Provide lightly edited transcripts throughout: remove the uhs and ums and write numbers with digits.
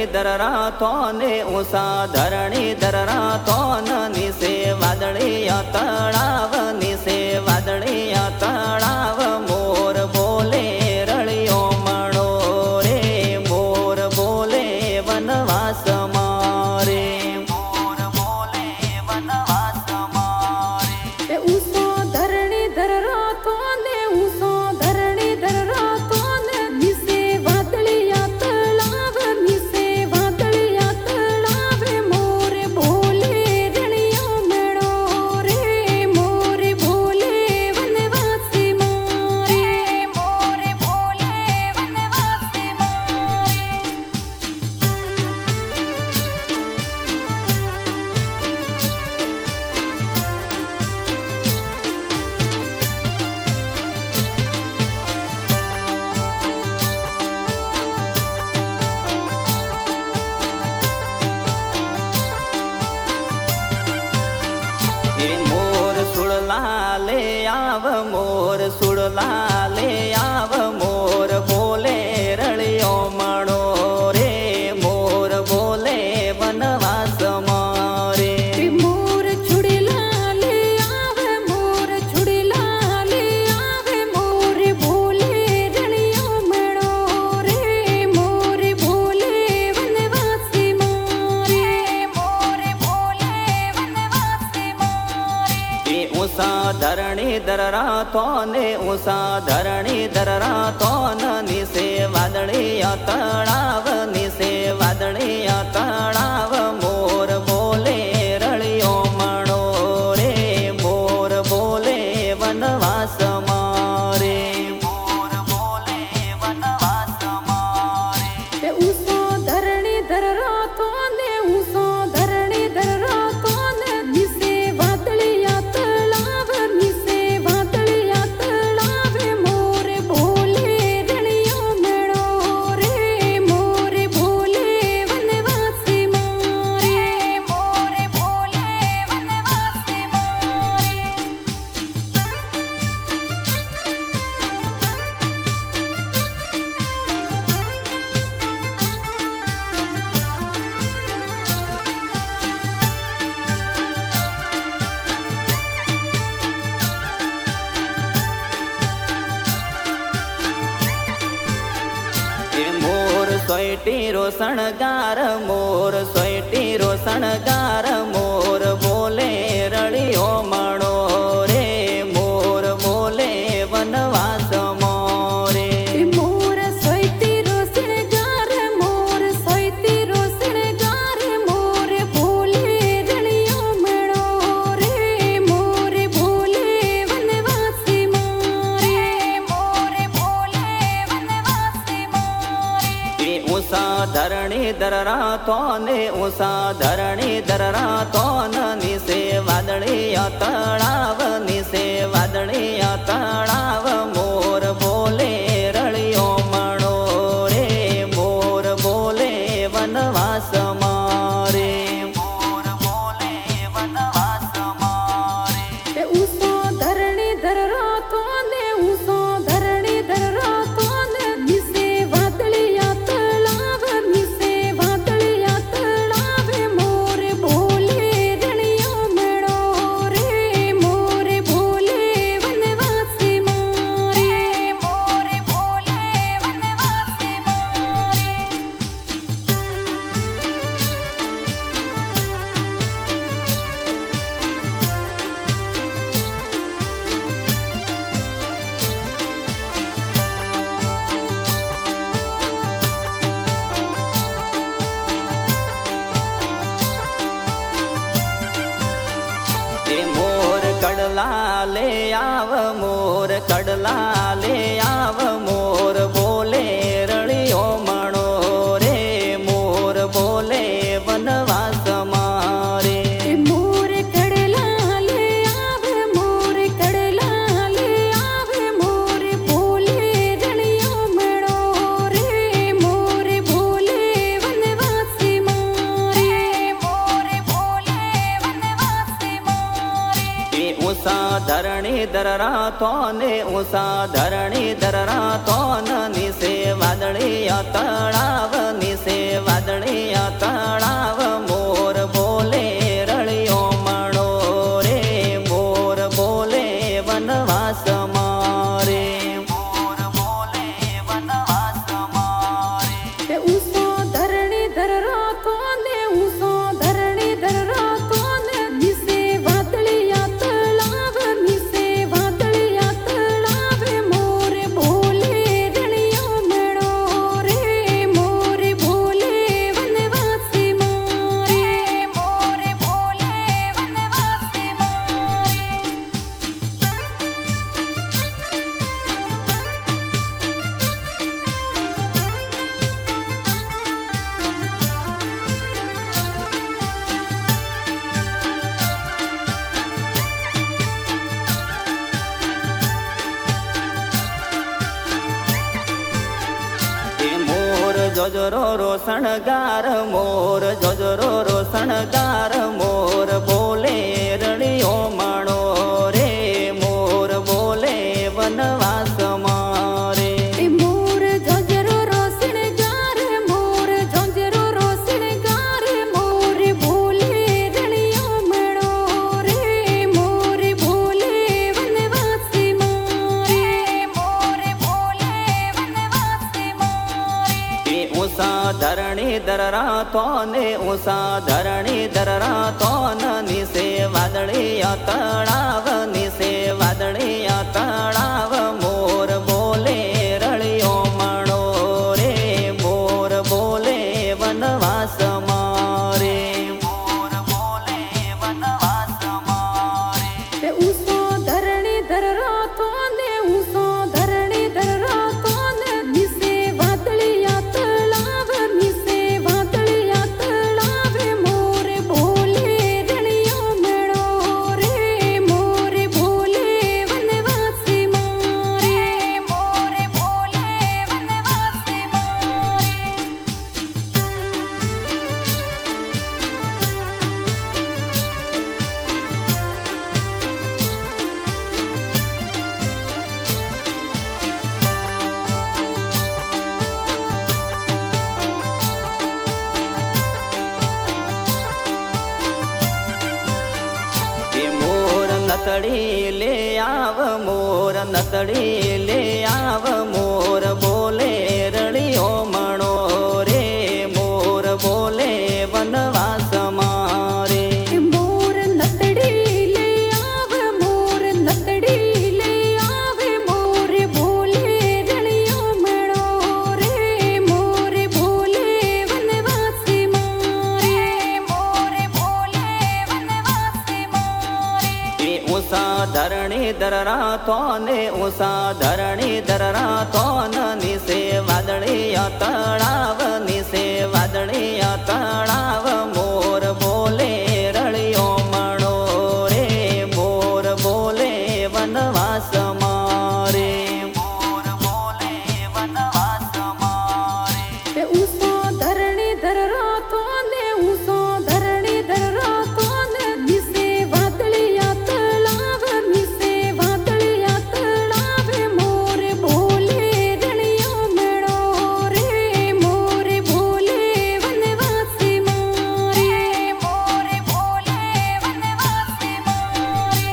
ધર રાતો ને ઉષા ધરણી ધર રાતો નિશે વાદળિયા તળાવ નિશે વાદળિયા તળાવ મોર બોલે રળિયો મણો રે મોર બોલે વનવાસ મારે મોર બોલે વનવાસ મારે ઉષા ધરણી ધર રાતો ને ઉષા ધરણી ધર રાતો ને નિશે વાદળિયા તળાવ નિશે વાદળિયા તળાવ મોર બોલે રળિયો મણો રે મોર બોલે વનવાસી મારે મોર બોલે વનવાસી મોર સુડલા લે આવ મોર સુડલા લે આવ મોર બોલે રળિયો મણો રે મોર બોલે વનવાસ મારે મોર છુડલા લે આવે મોર છુડલા લે આવે મોર બોલે રળિયો મણો રે મોર બોલે વનવાસી મારે મોર બોલે વનવાસી મારે ઉષા ધરણી ધર રાતો ને ઉષા ધરણી ધર રાતો નિશે વાદળિયા તળાવ નિશે વાદળિયા તળાવ મોર બોલે રળિયો મણો રે મોર બોલે વનવાસ મારે મોર બોલે વનવાસ મારે ઉષા ધરણી ધર રાતો ને ઉષા ધરણી ધર રાતો ને નિશે વાદળિયા તળાવ નિશે વાદળિયા તળાવ મોર બોલે રળિયો મણો રે મોર બોલે વનવાસી મારે મોર બોલે વનવાસી મોર સોયટીરો શણગાર મોર સોયટીરો શણગાર મોર બોલે રળિયો મણો રે મોર બોલે વનવાસ મોરે મોર સોયતીરો શણગાર મોર સોયતીરો શણગાર મોર બોલે રળિયો મણો રે મોર બોલે વનવાસી મારે મોર બોલે વનવાસી મારે ઉષા ધરણી ધર રાતો ને ઉષા ધરણી ધર રાતો નિશે વાદળિયા તળાવ નિશે વાદળિયા તળાવ મોર બોલે રળિયો મણો રે મોર બોલે વનવાસ મારે મોર બોલે વનવાસ મારે ઉષા ધરણી ધર રાતો ને ઉષા ધરણી ધર રાતો ને નિશે વાદળિયા તળાવ નિશે વાદળિયા તળાવ મોર બોલે રળિયો મણો રે મોર બોલે વનવાસી મારે મોર બોલે વનવાસી મારે મોર કડલા લે આવ મોર કડલા લે આવ મોર બોલે રળિયો મણો રે મોર બોલે વનવાસ મારે મોર કડલા લે આવે મોર કડલા લે આવે મોર બોલે રળિયો મણો રે મોર બોલે વનવાસી મારે મોર બોલે વનવાસી મારે ઉષા ધરણી ધર રાતો ને ઉષા ધરણી ધર રાતો નિશે વાદળિયા તળાવ નિશે વાદળિયા જોજરો રો શણગાર મોર જોજરો રો શણગાર મોર બોલે રણિયો માણો રે મોર બોલે વનવાસ મારે મોર જોજરો રો શણગાર મોર જોજરો રો શણગાર મોર બોલે રણિયો માણો રે મોર બોલે વનવાસ મારે મોર બોલે વનવાસ મારે ऊसा धरणी दररा तोने ऊसा धरणी दररा तोन निसे वादळिया तळाव निसे वादळिया तळाव मोर बोले रळियो माणो रे मोर बोले वनवास मारे मोर बोले वनवास मारे ऊसा धरणी दररा तोने ऊसा धरणी दररा तोने निसे वादळिया तळाव निसे वादळिया तळाव मोर बोले रणियो मेळो रे मोर बोले वनवास मारे मोर बोले वनवास मारे मोर नतड़ी ले आव मोर नतड़ी ले आव मोर बोले रणियो मणो रे मोर बोले वनवास मारे मोर नतड़ी ले आव मोर नतड़ी ले आव मोर बोले रणियो मणो रे मोर बोले वनवास मारे मोर बोले वनवास मारे ऊसा धरणी दररा तोने ऊसा धरणी दररा तोन निसे वादळिया तळाव निसे वादळिया तळाव मोर बोले रळियो मणो रे मोर बोले वनवास मारे मोर बोले वनवास मारे ऊसा धरणी दररा तोने ऊसा धरणी दररा तोने निसे वादळिया तळाव निसे वादळिया तळाव मोर बोले रणियो मेळो रे मोर बोले वनवास मारे मोर बोले वनवास मारे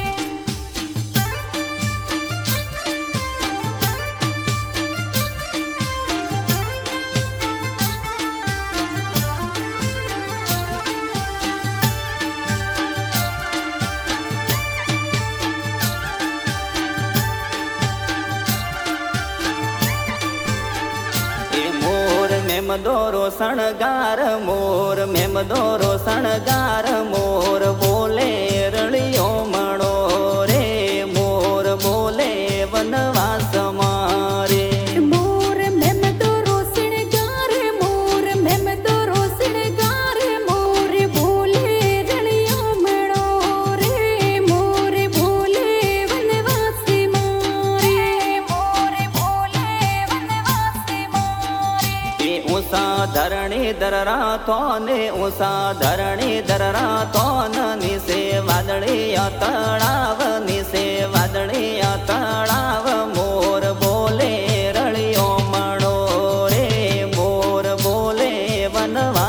मोर मेम दोरो शणगार मोर मेम दोरो शणगार मोर बोले रळियो मणो रे मोर बोले वनवास मारे मोर मेम दोरो शणगार मोर मेम दोरो शणगार मोर बोले रणियो मेळो रे मोर बोले वनवास मारे मोर बोले वनवास मारे ऊसा धरणी दररा तोने ऊसा धरणी दररा तोन निसे वादळिया तळाव निसे वादळिया तळाव मोर बोले रळियो मणो रे मोर बोले वनवास